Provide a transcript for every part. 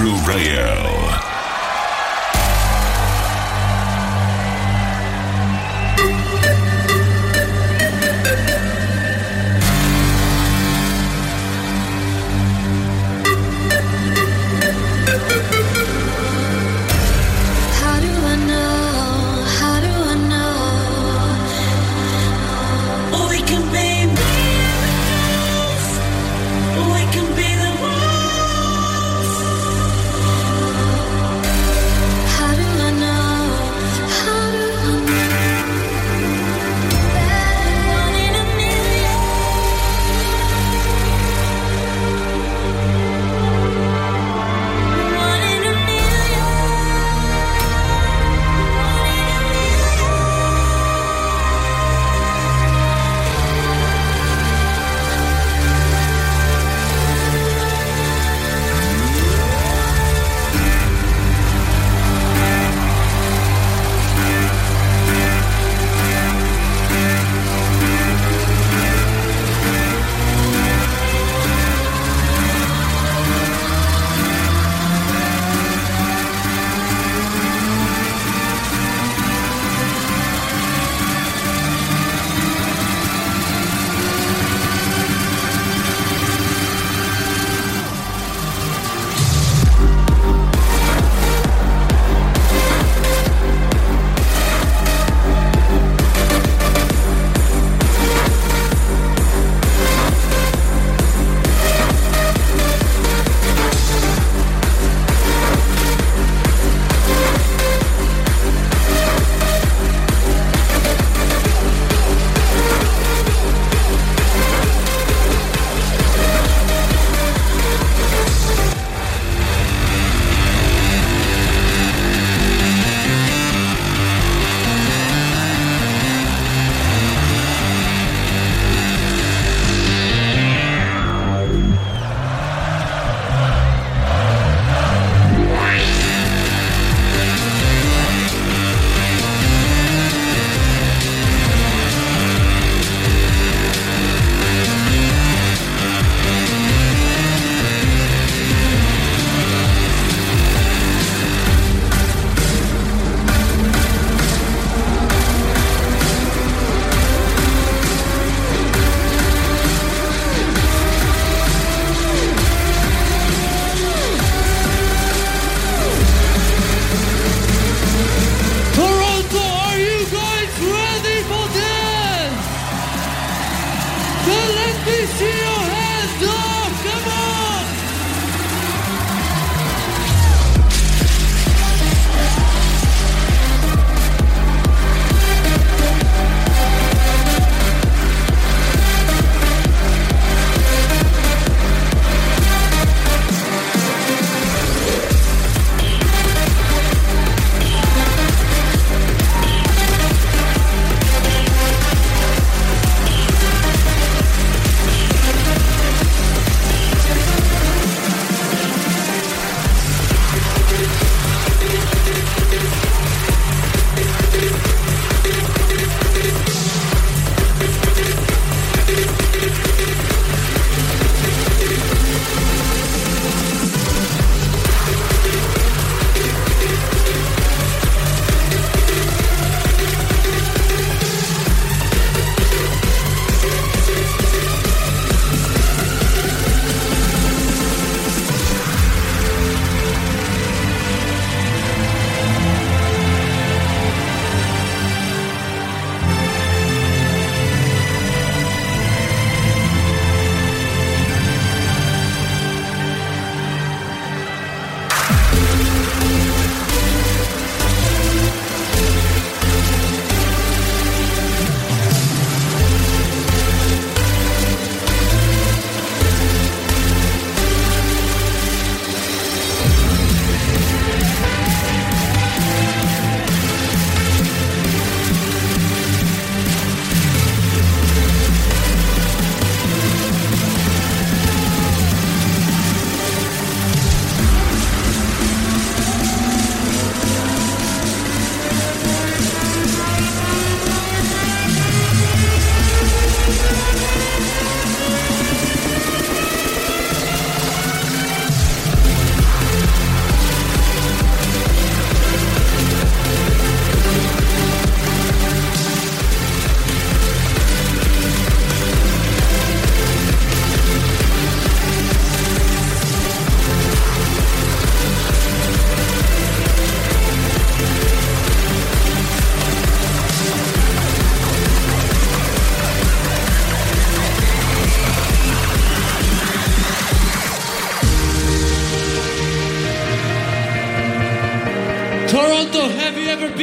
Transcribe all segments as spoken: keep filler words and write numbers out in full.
Groove Radio. We can be the ones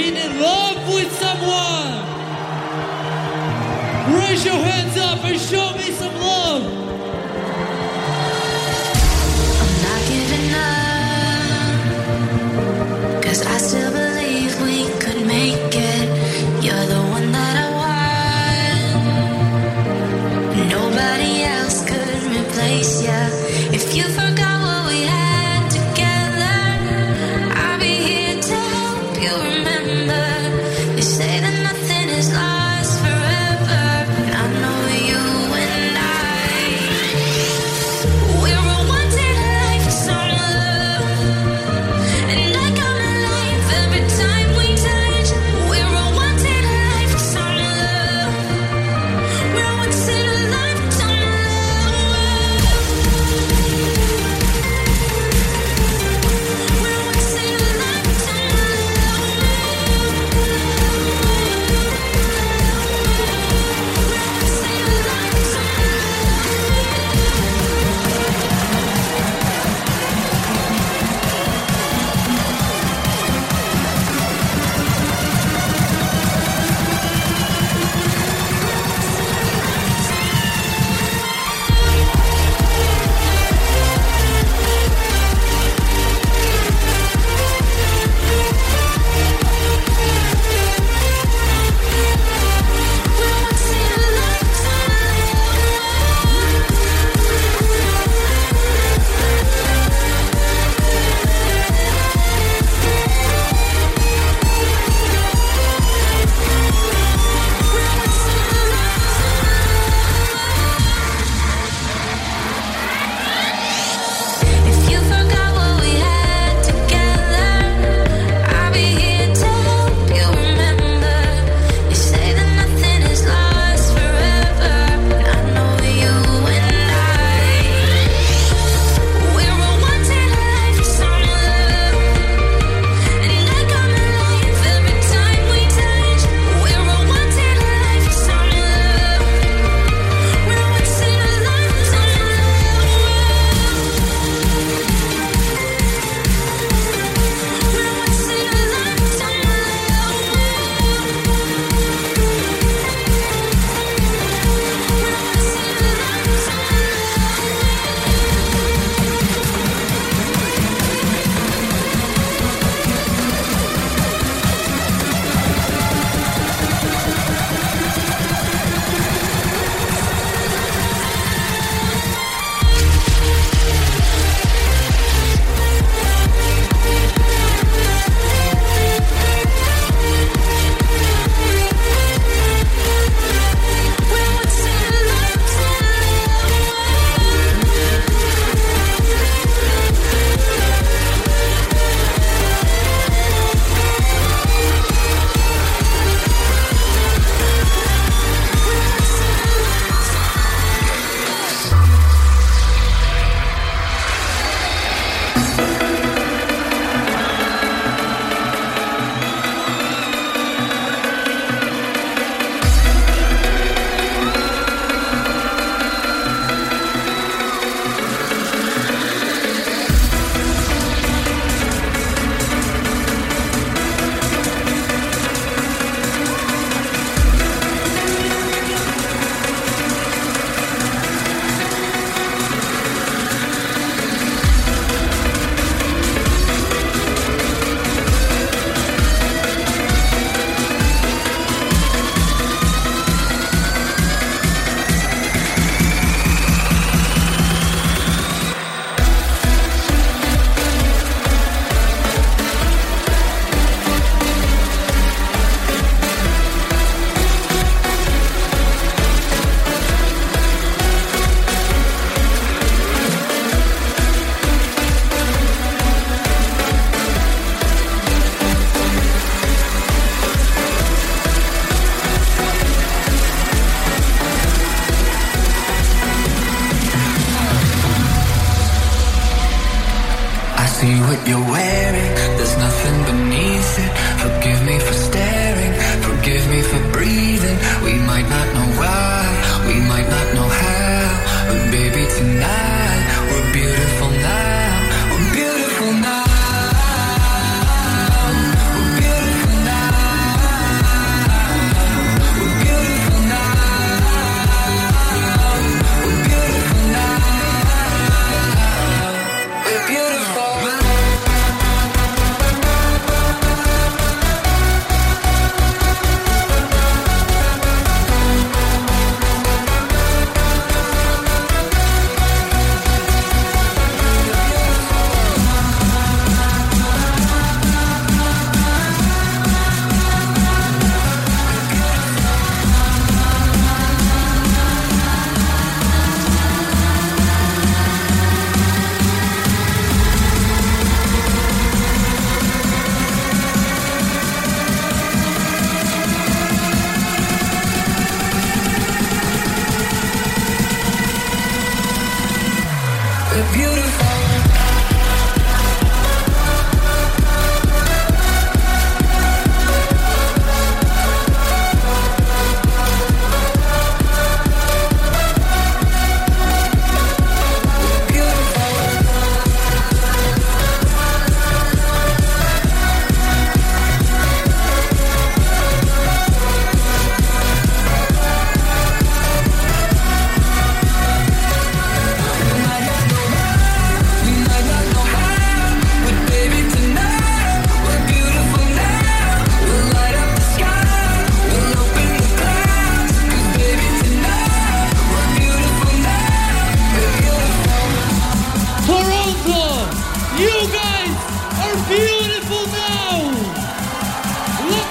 been in love with someone? Raise your hands up and show me some love. I'm not giving up, 'cause I still believe we could make it. You're the one that I want. Nobody else could replace ya. If you forgot what we had together, I'll be here to help you remember. They say that nothing is lost forever, but I know you and I, we're a once in a life sort of love, and I come alive every time we touch. We're a once in a life sort of love, we're a once in a lifetime love. We're a once in a lifetime love.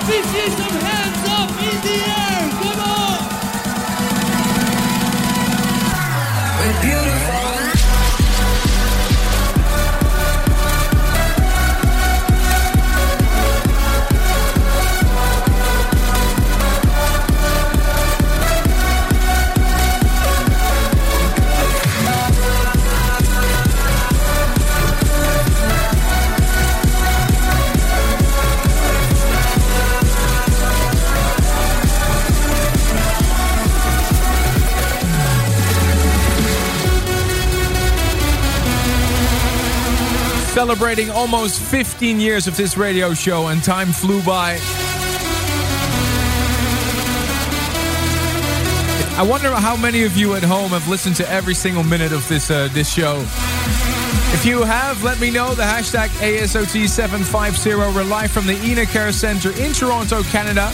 Let me see some hands up in the air. Come on. We're beautiful. Celebrating almost fifteen years of this radio show, and time flew by. I wonder how many of you at home have listened to every single minute of this uh, this show. If you have, let me know. The hashtag A S O T seven five zero. We're live from the Ina Care Center in Toronto, Canada.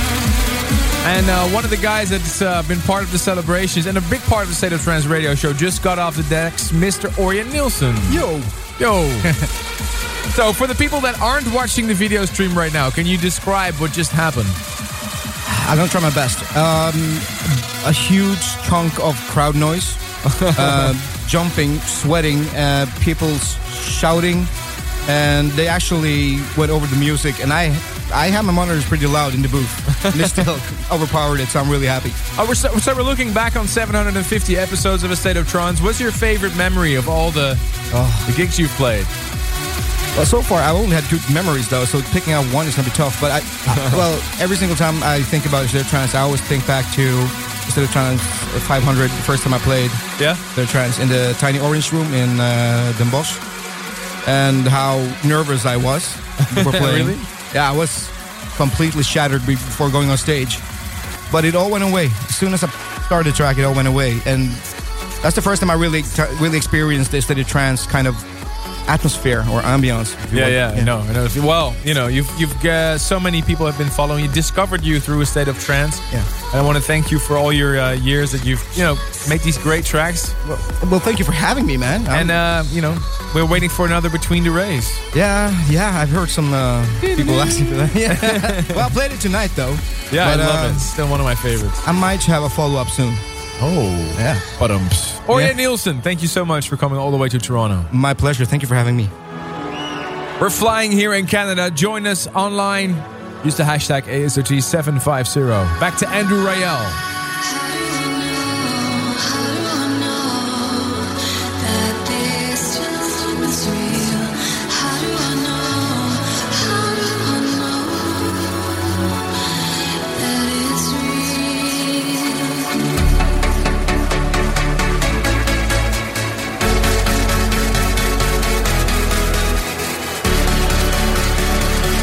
And uh, one of the guys that's uh, been part of the celebrations and a big part of the State of Trance radio show just got off the decks, Mister Orjan Nilsen. Yo. Yo. So for the people that aren't watching the video stream right now, can you describe what just happened? I'm going to try my best. Um, a huge chunk of crowd noise. uh, jumping, sweating, uh, people shouting. And they actually went over the music. And I I have my monitors pretty loud in the booth. And they still overpowered it, so I'm really happy. Oh, we're so, so we're looking back on seven hundred fifty episodes of A State of Trance. What's your favorite memory of all the, oh. the gigs you've played? Well, so far, I've only had good memories, though, so picking out one is going to be tough. But, I, well, every single time I think about A State of Trance, I always think back to A State of Trance five hundred, the first time I played yeah? A State of Trance in the Tiny Orange Room in uh, Den Bosch. And how nervous I was before playing. Really? Yeah, I was completely shattered before going on stage. But it all went away. As soon as I started the track, it all went away. And that's the first time I really really experienced this State of Trance kind of atmosphere or ambience. Yeah, yeah, yeah, I know. I know. Well, you know, you've you've uh, so many people have been following you, discovered you through A State of Trance. Yeah. And I want to thank you for all your uh, years that you've, you know, made these great tracks. Well, well thank you for having me, man. And, uh, you know, we're waiting for another Between the Rays. Yeah, yeah, I've heard some uh, people asking for that. Yeah. Well, I played it tonight, though. Yeah, but, I love uh, it. It's still one of my favorites. I might have a follow-up soon. Oh. Yeah. But-ums. Orjan Yeah. Nilsen, thank you so much for coming all the way to Toronto. My pleasure. Thank you for having me. We're flying here in Canada. Join us online. Use the hashtag A S O T seven five zero. Back to Andrew Rayel.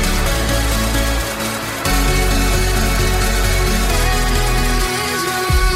Is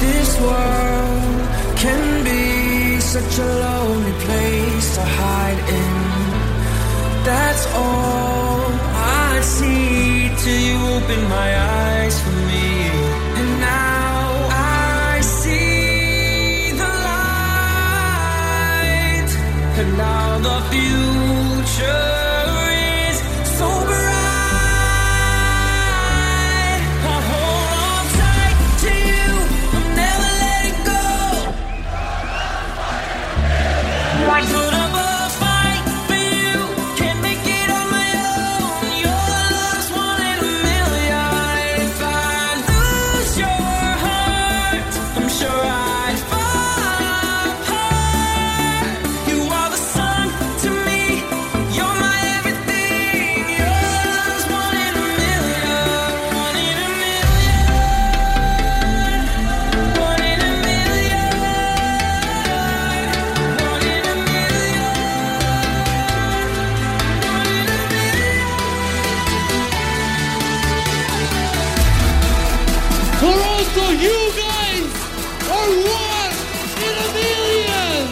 This world can be such a lonely place to hide in. That's all I see till you open my eyes for me. And now I see the light. And now the future is so bright. I'll hold on tight to you. I'll never let it go. Put up a fight for you. Can't make it on my own. Your love's one in a million. If I lose your heart, I'm sure I'd fall apart. You are the sun to me. You're my everything. Your love's one in a million. One in a million. One in a million. One in a million. One in a million. Toronto, you guys are one in a million.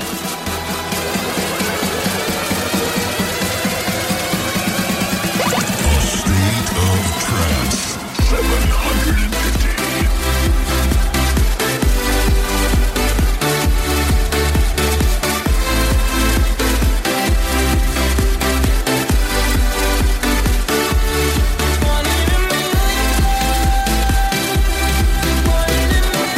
State of Trance seven hundred fifty. One in a million. One in a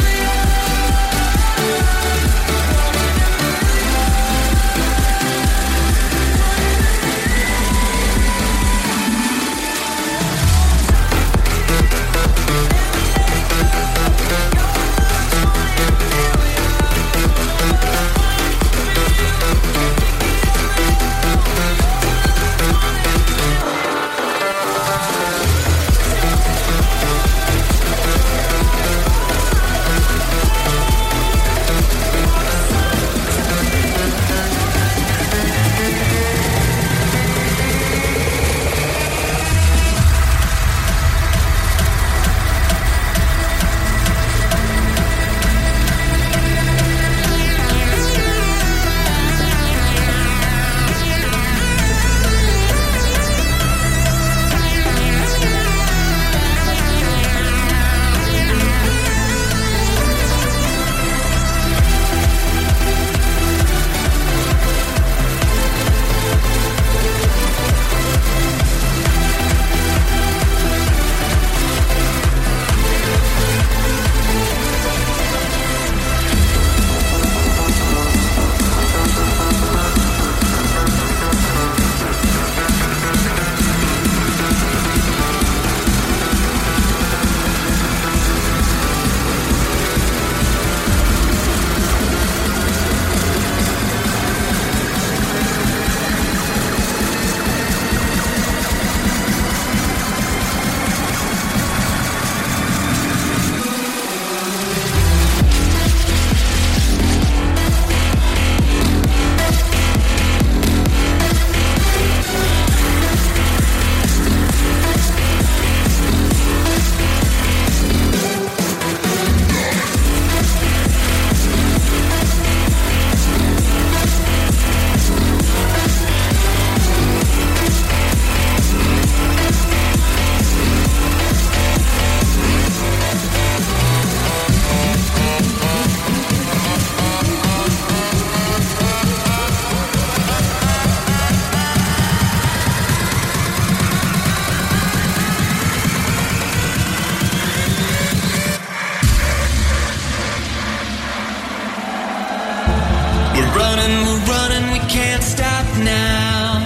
running, we're running, we can't stop now.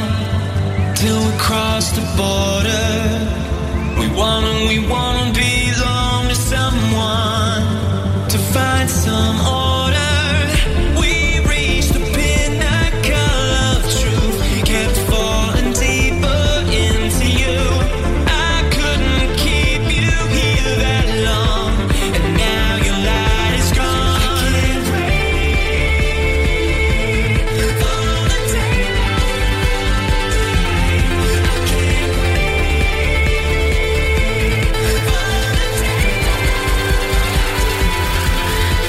Till we cross the border. We wanna, we wanna belong to someone. To find some order. We reach the pinnacle of truth. Kept falling deeper into you. I couldn't keep you here that long. And now your light is gone. I can't wait for the day. I can't wait for the day.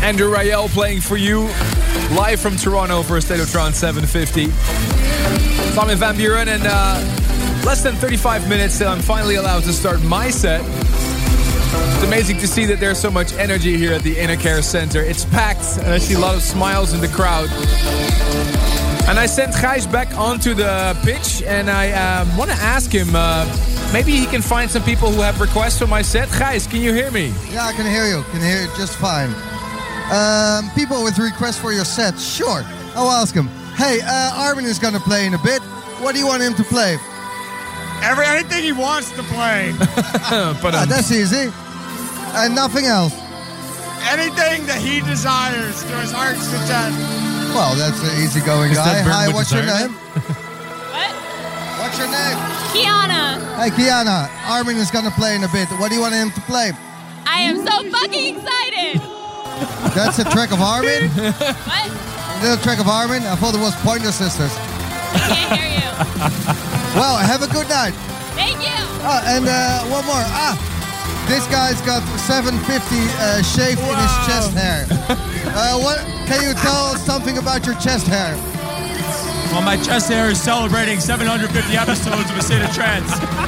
Andrew Rayel playing for you live from Toronto for a State of Trance seven fifty. Simon Van Buren, and uh, less than thirty-five minutes till I'm finally allowed to start my set. It's amazing to see that there's so much energy here at the Inner Care Center. It's packed, and I see a lot of smiles in the crowd. And I sent Gijs back onto the pitch, and I um, want to ask him, uh, maybe he can find some people who have requests for my set. Gijs, can you hear me? Yeah, I can hear you. Can hear you just fine. Um, people with requests for your set, sure. I'll ask him. Hey, uh, Armin is going to play in a bit. What do you want him to play? Every, anything he wants to play. but, Ah, um, that's easy. And nothing else. Anything that he desires to his heart's content. Well, that's an easygoing Is guy. that Burn Hi, with what's your Desire? name? What? What's your name? Kiana. Hey, Kiana. Armin is going to play in a bit. What do you want him to play? I am so fucking excited. That's a track of Armin? What? Is that a track of Armin? I thought it was Pointer Sisters. I can't hear you. Well, have a good night. Thank you. Ah, and uh, one more. Ah, this guy's got seven fifty uh, shaved in his chest hair. Uh, what? Can you tell us something about your chest hair? Well, my chest hair is celebrating seven hundred fifty episodes of A State of Trance.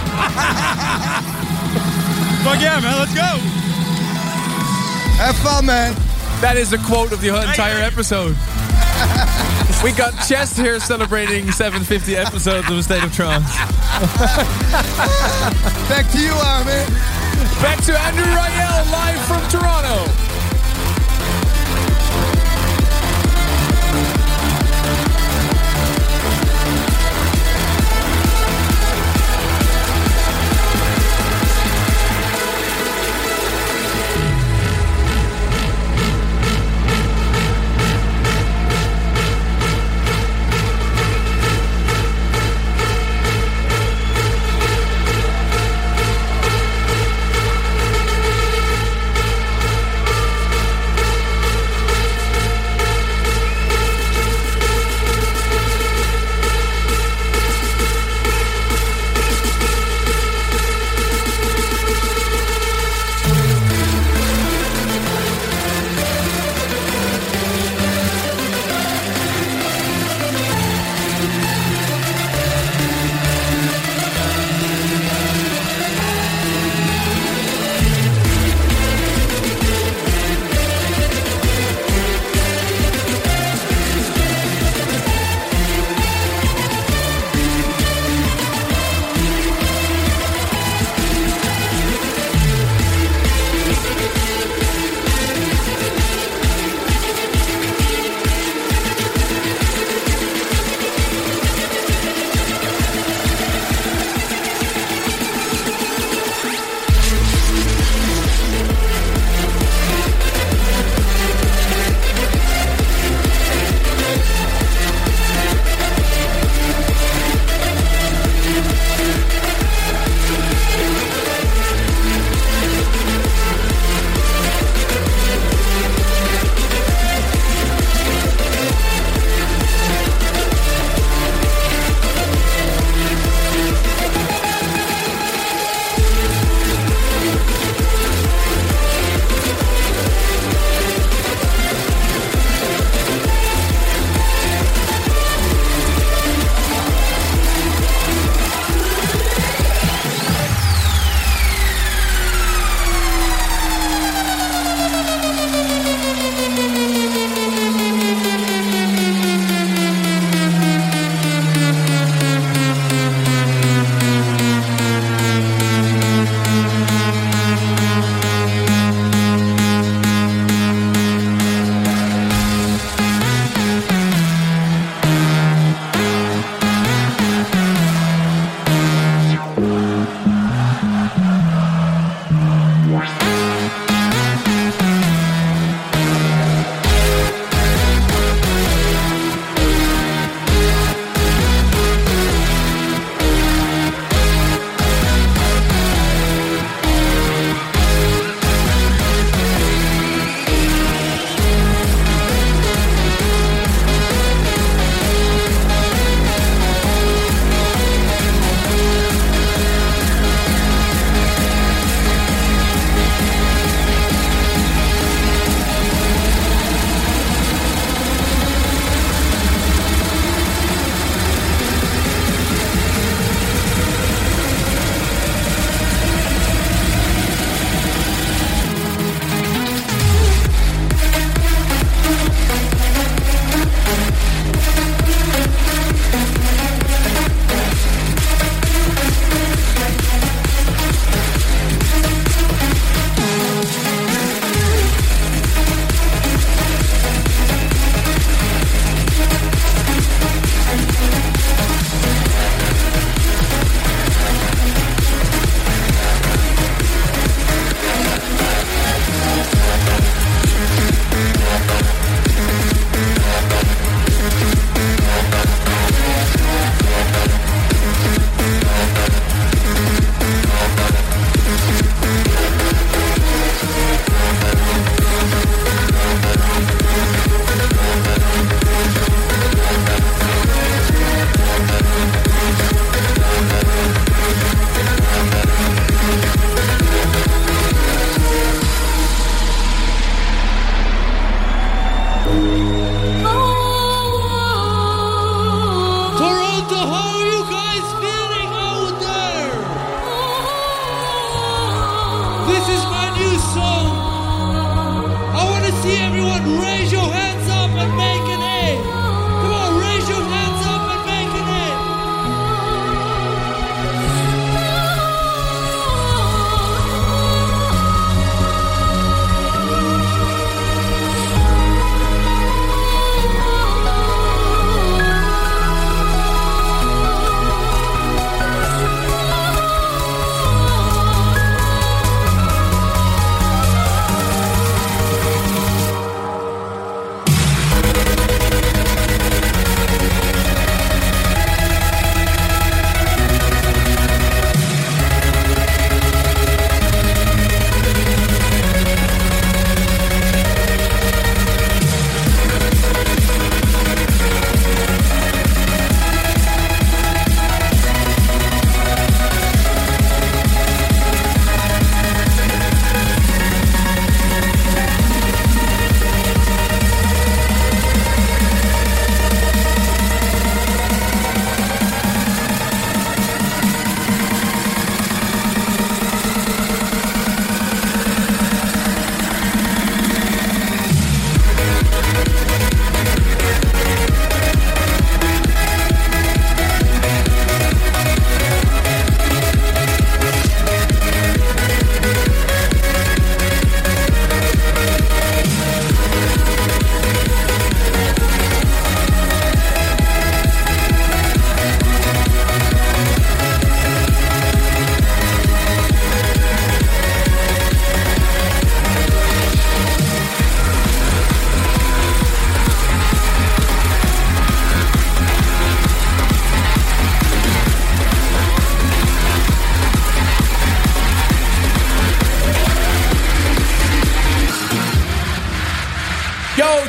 Fuck yeah, man, let's go. Have fun, man. that is a quote of the entire episode. We got chest hair celebrating seven hundred fifty episodes of A State of Trance. Back to you, Armin. Back to Andrew Rayel live from Toronto.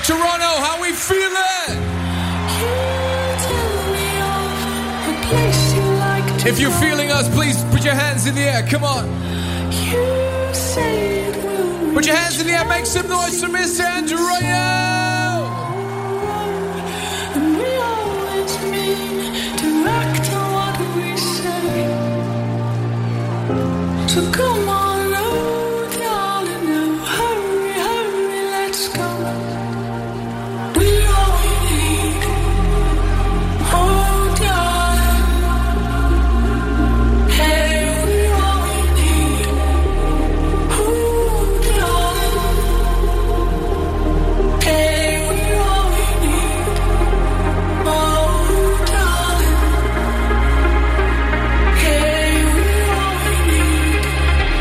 Toronto, how we feeling? If you're feeling us, please put your hands in the air. Come on. Put your hands in the air. Make some noise for Mister Andrew Royale. And we always mean to act on what we say. So come on, oh, darling, now hurry, hurry, let's go. We all need, oh, darling. Hey, we all need, oh, darling. Hey, we all need, oh, darling. Hey, we all need.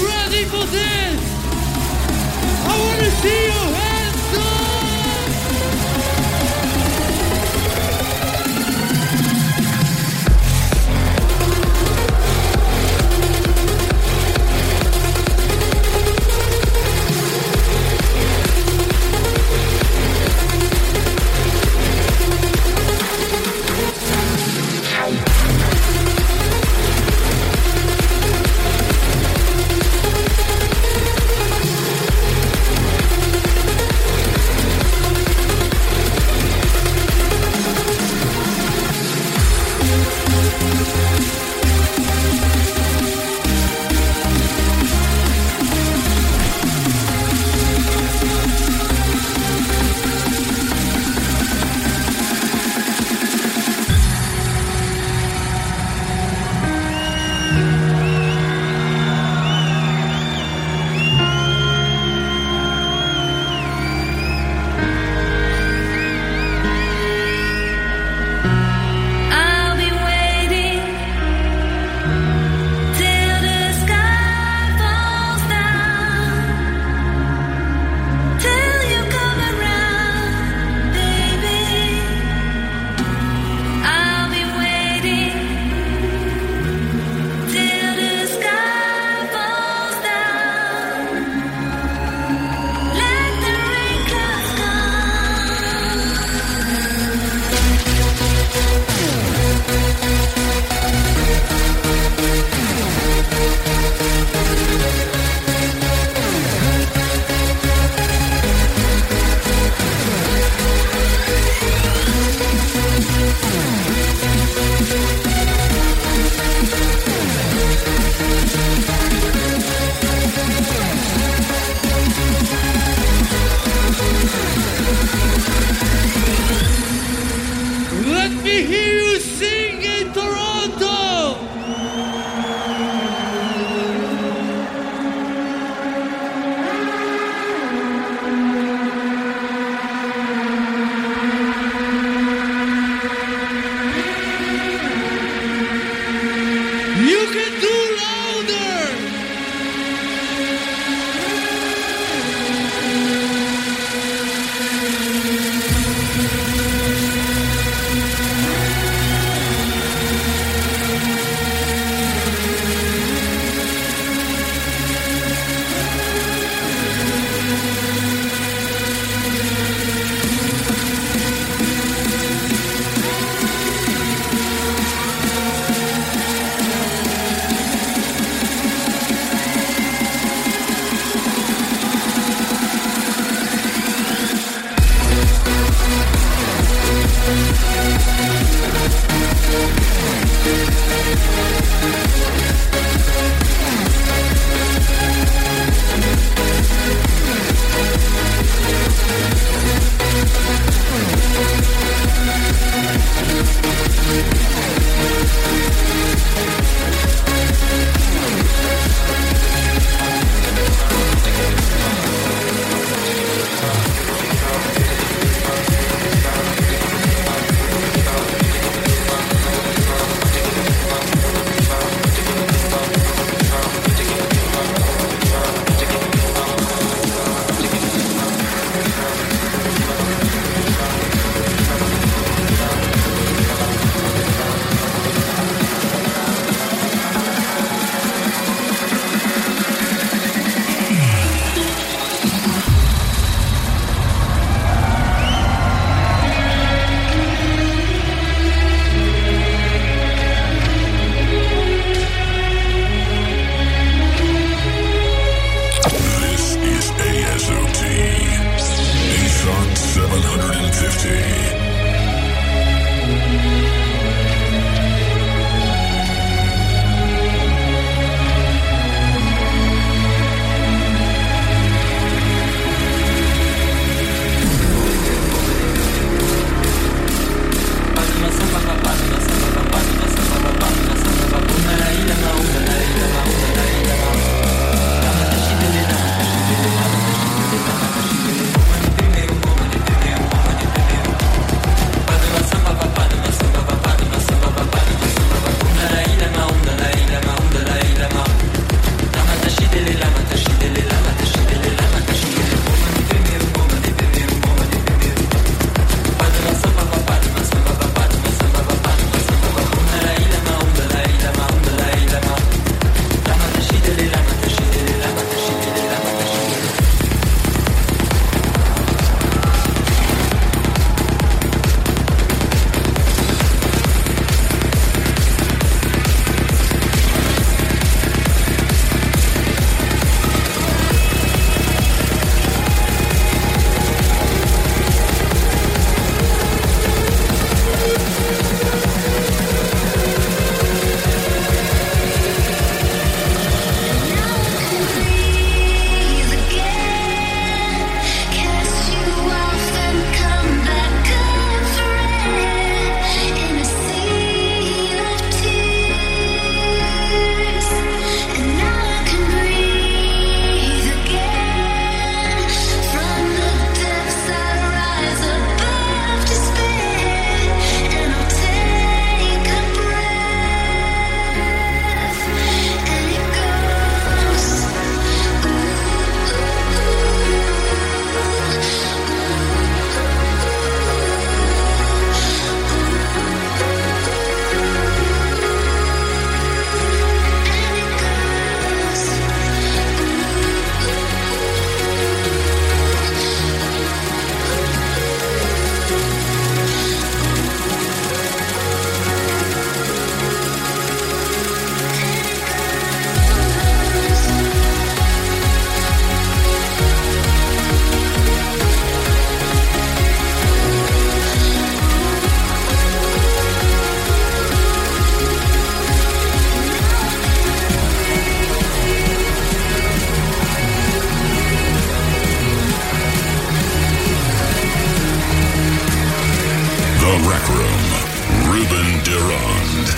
ready for this? I want to see your hands up!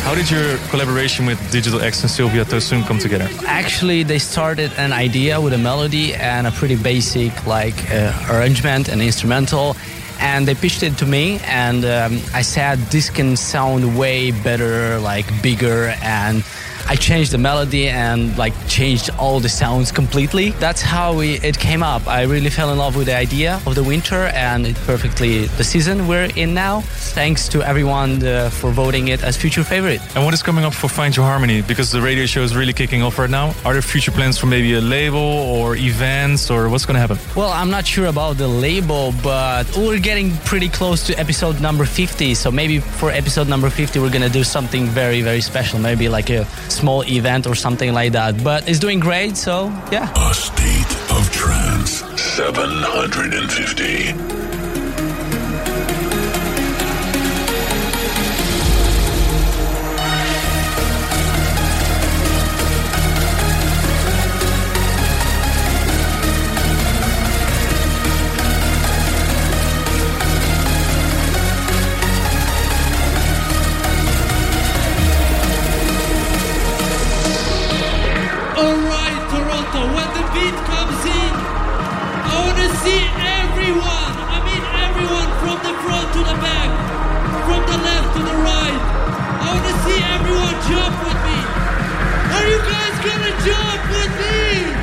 How did your collaboration with Digital X and Sylvia Tosun come together? Actually, they started an idea with a melody and a pretty basic like uh, arrangement and instrumental, and they pitched it to me, and um, I said this can sound way better, like bigger, and I changed the melody and like changed all the sounds completely. That's how we, it came up. I really fell in love with the idea of the winter, and it perfectly the season we're in now. Thanks to everyone uh, for voting it as future favorite. And what is coming up for Find Your Harmony? Because the radio show is really kicking off right now. Are there future plans for maybe a label or events, or what's going to happen? Well, I'm not sure about the label, but we're getting pretty close to episode number fifty. So maybe for episode number fifty, we're going to do something very, very special. Maybe like a small event or something like that. But it's doing great, so yeah. A State of Trance seven hundred fifty. Alright, Toronto, when the beat comes in, I wanna see everyone, I mean everyone from the front to the back, from the left to the right. I wanna see everyone jump with me. Are you guys gonna jump with me?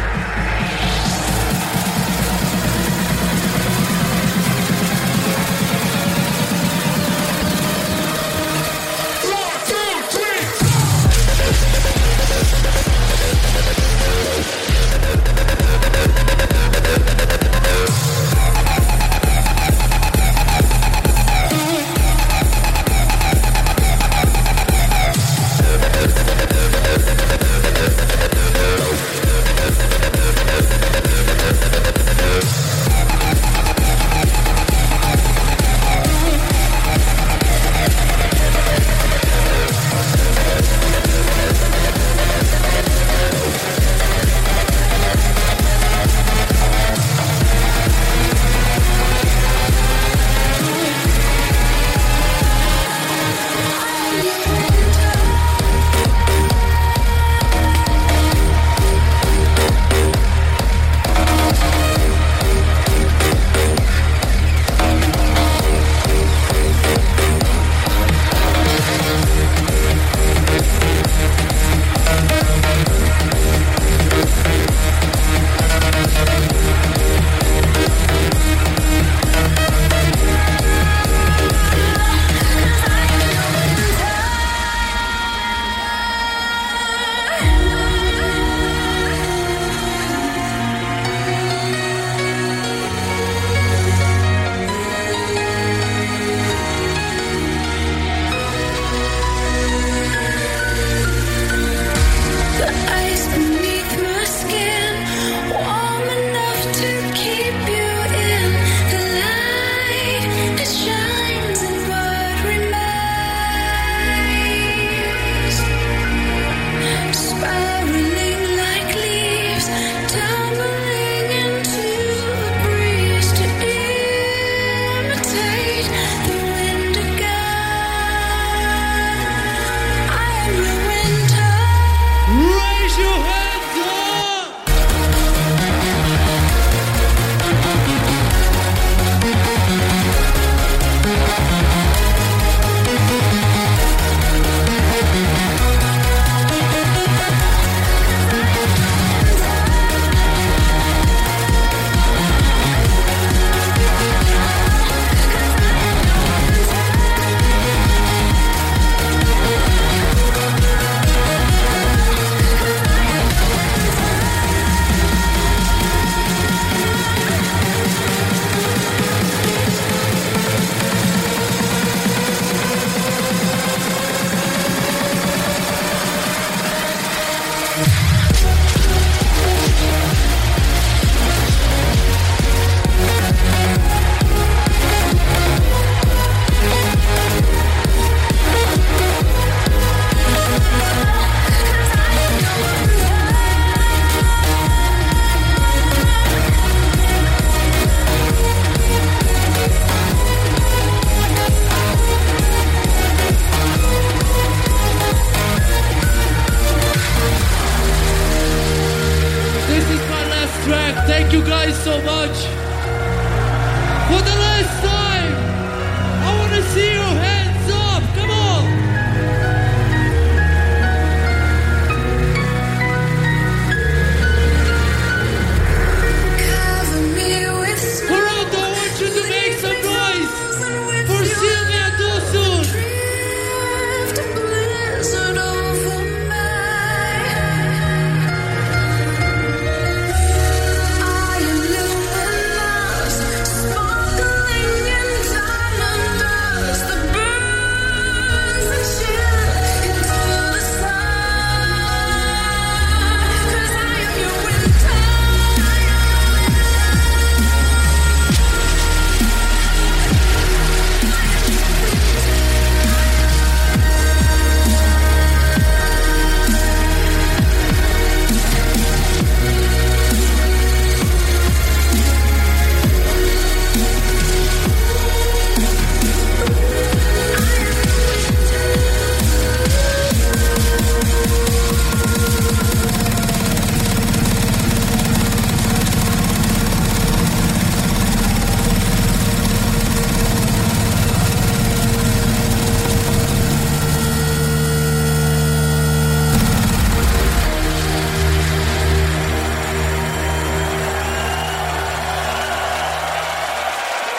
track. Thank you guys so much. For the last time, I want to see your hands.